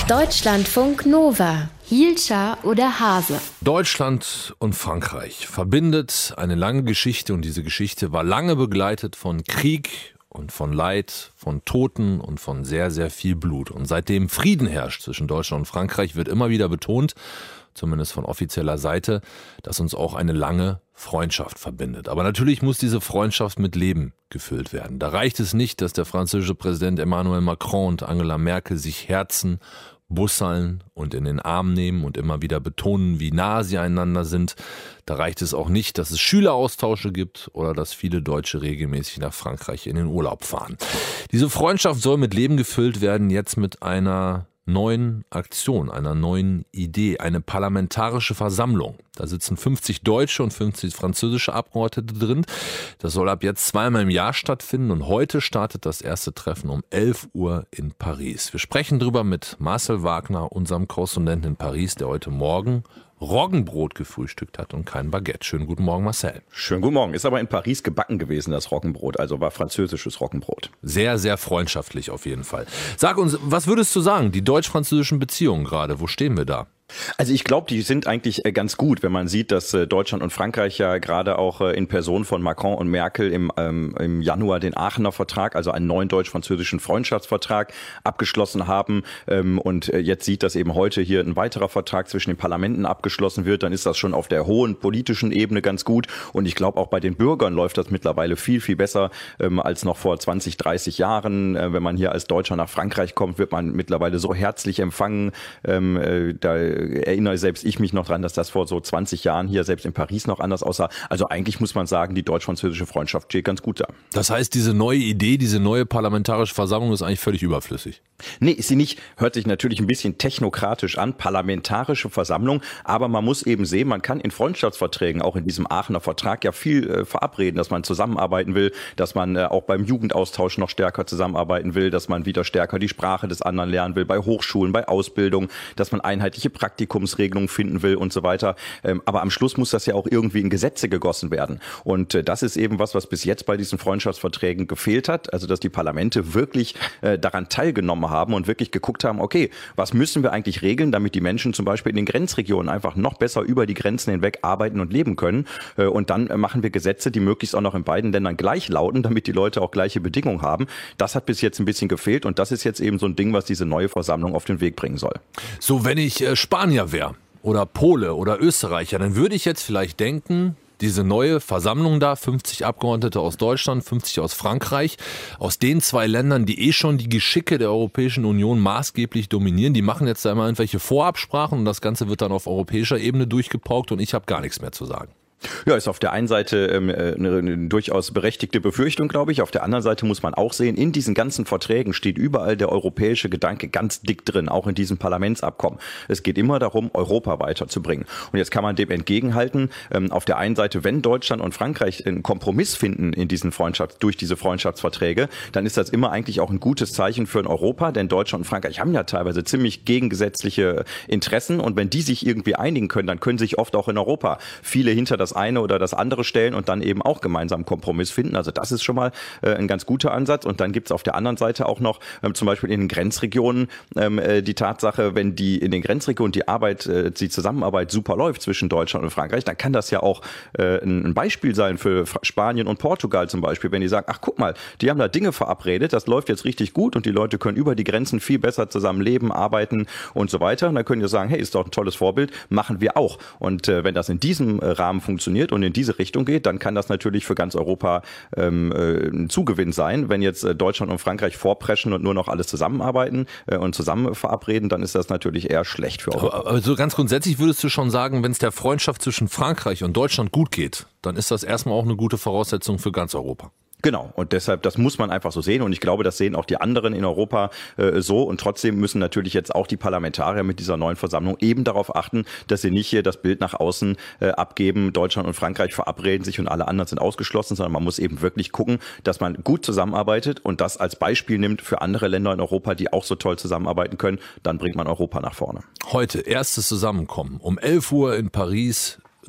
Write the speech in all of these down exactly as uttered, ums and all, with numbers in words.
Deutschlandfunk Nova. Hielscher oder Hase? Deutschland und Frankreich verbindet eine lange Geschichte und diese Geschichte war lange begleitet von Krieg und von Leid, von Toten und von sehr, sehr viel Blut. Und seitdem Frieden herrscht zwischen Deutschland und Frankreich, wird immer wieder betont, zumindest von offizieller Seite, dass uns auch eine lange Freundschaft verbindet. Aber natürlich muss diese Freundschaft mit Leben gefüllt werden. Da reicht es nicht, dass der französische Präsident Emmanuel Macron und Angela Merkel sich herzen, busseln und in den Arm nehmen und immer wieder betonen, wie nah sie einander sind. Da reicht es auch nicht, dass es Schüleraustausche gibt oder dass viele Deutsche regelmäßig nach Frankreich in den Urlaub fahren. Diese Freundschaft soll mit Leben gefüllt werden, jetzt mit einer neuen Aktion, einer neuen Idee, eine parlamentarische Versammlung. Da sitzen fünfzig deutsche und fünfzig französische Abgeordnete drin. Das soll ab jetzt zweimal im Jahr stattfinden und heute startet das erste Treffen um elf Uhr in Paris. Wir sprechen drüber mit Marcel Wagner, unserem Korrespondenten in Paris, der heute Morgen Roggenbrot gefrühstückt hat und kein Baguette. Schönen guten Morgen, Marcel. Schönen guten Morgen. Ist aber in Paris gebacken gewesen, das Roggenbrot, also war französisches Roggenbrot. Sehr, sehr freundschaftlich auf jeden Fall. Sag uns, was würdest du sagen, die deutsch-französischen Beziehungen gerade, wo stehen wir da? Also ich glaube, die sind eigentlich ganz gut, wenn man sieht, dass Deutschland und Frankreich ja gerade auch in Person von Macron und Merkel im, ähm, im Januar den Aachener Vertrag, also einen neuen deutsch-französischen Freundschaftsvertrag abgeschlossen haben. Ähm, und jetzt sieht, dass eben heute hier ein weiterer Vertrag zwischen den Parlamenten abgeschlossen wird. Dann ist das schon auf der hohen politischen Ebene ganz gut. Und ich glaube, auch bei den Bürgern läuft das mittlerweile viel, viel besser ähm, als noch vor zwanzig, dreißig Jahren. Äh, wenn man hier als Deutscher nach Frankreich kommt, wird man mittlerweile so herzlich empfangen. Ähm, äh, da erinnere selbst ich mich noch dran, dass das vor so zwanzig Jahren hier selbst in Paris noch anders aussah. Also eigentlich muss man sagen, die deutsch-französische Freundschaft steht ganz gut da. Das heißt, diese neue Idee, diese neue parlamentarische Versammlung ist eigentlich völlig überflüssig? Nee, ist sie nicht. Hört sich natürlich ein bisschen technokratisch an, parlamentarische Versammlung. Aber man muss eben sehen, man kann in Freundschaftsverträgen, auch in diesem Aachener Vertrag, ja viel äh, verabreden, dass man zusammenarbeiten will, dass man äh, auch beim Jugendaustausch noch stärker zusammenarbeiten will, dass man wieder stärker die Sprache des anderen lernen will, bei Hochschulen, bei Ausbildung, dass man einheitliche Praktiken Praktikumsregelung finden will und so weiter. Aber am Schluss muss das ja auch irgendwie in Gesetze gegossen werden. Und das ist eben was, was bis jetzt bei diesen Freundschaftsverträgen gefehlt hat. Also, dass die Parlamente wirklich daran teilgenommen haben und wirklich geguckt haben, okay, was müssen wir eigentlich regeln, damit die Menschen zum Beispiel in den Grenzregionen einfach noch besser über die Grenzen hinweg arbeiten und leben können. Und dann machen wir Gesetze, die möglichst auch noch in beiden Ländern gleich lauten, damit die Leute auch gleiche Bedingungen haben. Das hat bis jetzt ein bisschen gefehlt und das ist jetzt eben so ein Ding, was diese neue Versammlung auf den Weg bringen soll. So, wenn ich äh, Spanier wäre oder Pole oder Österreicher, dann würde ich jetzt vielleicht denken, diese neue Versammlung da, fünfzig Abgeordnete aus Deutschland, fünfzig aus Frankreich, aus den zwei Ländern, die eh schon die Geschicke der Europäischen Union maßgeblich dominieren, die machen jetzt da immer irgendwelche Vorabsprachen und das Ganze wird dann auf europäischer Ebene durchgepaukt und ich habe gar nichts mehr zu sagen. Ja, ist auf der einen Seite ähm, eine, eine durchaus berechtigte Befürchtung, glaube ich. Auf der anderen Seite muss man auch sehen, in diesen ganzen Verträgen steht überall der europäische Gedanke ganz dick drin, auch in diesem Parlamentsabkommen. Es geht immer darum, Europa weiterzubringen. Und jetzt kann man dem entgegenhalten, ähm, auf der einen Seite, wenn Deutschland und Frankreich einen Kompromiss finden in diesen Freundschafts-, durch diese Freundschaftsverträge, dann ist das immer eigentlich auch ein gutes Zeichen für ein Europa, denn Deutschland und Frankreich haben ja teilweise ziemlich gegengesetzliche Interessen und wenn die sich irgendwie einigen können, dann können sich oft auch in Europa viele hinter das eine oder das andere stellen und dann eben auch gemeinsam einen Kompromiss finden. Also das ist schon mal äh, ein ganz guter Ansatz. Und dann gibt es auf der anderen Seite auch noch ähm, zum Beispiel in den Grenzregionen ähm, äh, die Tatsache, wenn die in den Grenzregionen die Arbeit, äh, die Zusammenarbeit super läuft zwischen Deutschland und Frankreich, dann kann das ja auch äh, ein Beispiel sein für Spanien und Portugal zum Beispiel, wenn die sagen, ach guck mal, die haben da Dinge verabredet, das läuft jetzt richtig gut und die Leute können über die Grenzen viel besser zusammen leben, arbeiten und so weiter. Und dann können die sagen, hey, ist doch ein tolles Vorbild, machen wir auch. Und äh, wenn das in diesem äh, Rahmen funktioniert, funktioniert und in diese Richtung geht, dann kann das natürlich für ganz Europa ähm, äh, ein Zugewinn sein. Wenn jetzt äh, Deutschland und Frankreich vorpreschen und nur noch alles zusammenarbeiten äh, und zusammen verabreden, dann ist das natürlich eher schlecht für Europa. Aber, aber so ganz grundsätzlich würdest du schon sagen, wenn es der Freundschaft zwischen Frankreich und Deutschland gut geht, dann ist das erstmal auch eine gute Voraussetzung für ganz Europa. Genau, und deshalb, das muss man einfach so sehen und ich glaube, das sehen auch die anderen in Europa äh, so und trotzdem müssen natürlich jetzt auch die Parlamentarier mit dieser neuen Versammlung eben darauf achten, dass sie nicht hier das Bild nach außen äh, abgeben, Deutschland und Frankreich verabreden sich und alle anderen sind ausgeschlossen, sondern man muss eben wirklich gucken, dass man gut zusammenarbeitet und das als Beispiel nimmt für andere Länder in Europa, die auch so toll zusammenarbeiten können, dann bringt man Europa nach vorne. Heute erstes Zusammenkommen um elf Uhr in Paris.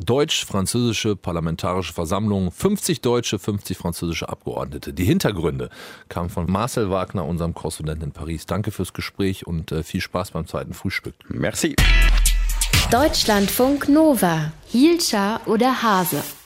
Deutsch-Französische Parlamentarische Versammlung, fünfzig deutsche, fünfzig französische Abgeordnete. Die Hintergründe kamen von Marcel Wagner, unserem Korrespondenten in Paris. Danke fürs Gespräch und äh, viel Spaß beim zweiten Frühstück. Merci. Deutschlandfunk Nova. Hielscher oder Hase?